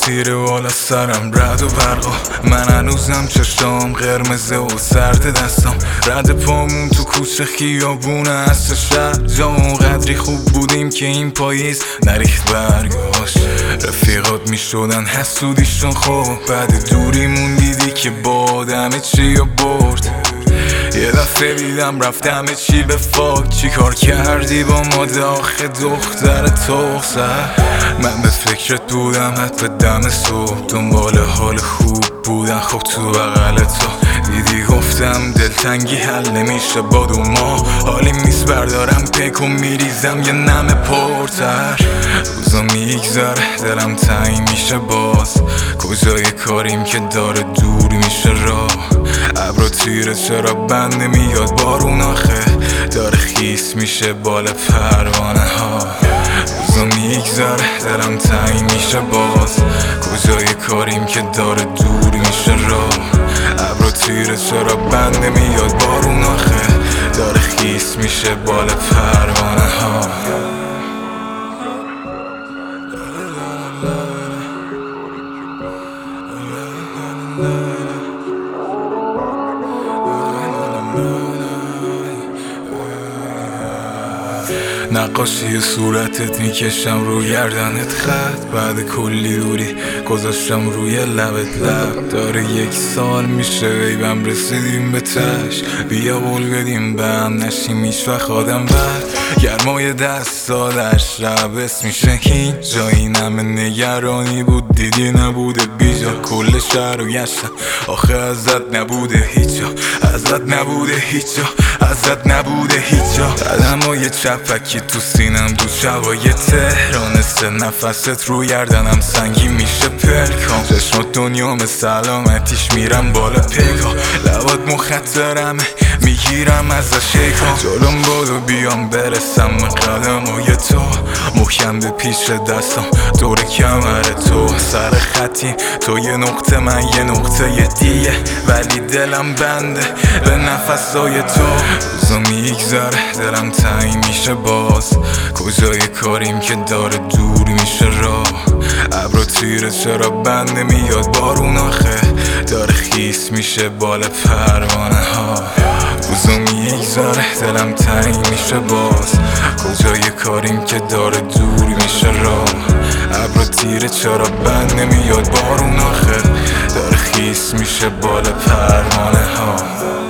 تیره بالا سرم رد و برقا، من هنوزم چشام قرمزه و سرد دستم، رد پامون تو کوچه خیابونه هست شهر. جامون قدری خوب بودیم که این پاییز نریخت برگاش. رفیقات میشدن حسودیشون خوب، بعد دوریمون دیدی که با آدم چی برد. یه دفعه دیدم رفتم چی به فاک، چی کار کردی با ما داخل دختر تخصر. من به فکرت بودم حتی دم صبح، دنبال حال خوب بودن خب تو بغل تو. دیدی گفتم دلتنگی حل نمیشه با دو ماه، حالی نیست بردارم پیک و میریزم یه نم پرتر. روزا میگذره دلم تنگ میشه باز، کجای کاریم که داره دور میشه راه. ابرو تیره چرا بند نمیاد بارون آخه، داره خیس میشه بال پروانه ها. روزا میگذره دلم تنگ میشه باز، کجای کاریم که داره دور میشه راه. ابرو تیره چرا بند نمیاد بارون آخه، داره خیس میشه بال پروانه ها. نقاشی صورتت میکشم روی گردنت خط، بعد کلی دوری گذاشتم روی لبت لب. داره 1 سال میشه ایبم رسیدیم به تش، بیا بول بدیم به هم نشیم هیچ وقت آدم بد. گرمای دستا در شب اسم میشه هیچ جایی، نمه نگرانی بود دیدی نبوده بیجا. کل شهر رو گشتم آخه ازت نبوده هیچ جا، ازت نبوده هیچ جا، ازت نبوده هیچ جا. قدمای چپکی تو سینم دو شبای تهران، سه نفست رو گردنم سنگی میشه پلکام. چشمات دنیا مثل سلامتیش میرم بالا پیکا، لبات مخطرمه میگیرم ازش شیکا. جلوم بادو بیام برسم به قدمای تو، محکم به پیش دستم دور کمر تو. سر خطیم تو یه نقطه من یه نقطه دیگه، ولی دلم بنده به نفسای تو. روزا میگذره دلم تنگ میشه باز، کجای کاریم که داره دور میشه راه. ابرو تیره چرا بند نمیاد بارون آخه، داره خیس میشه بال پروانه ها. روزا میگذره دلم تنگ میشه باز، کجای کاریم که داره دور میشه راه. ابرو تیره چرا بند نمیاد بارون آخه، داره خیس میشه بال پروانه ها.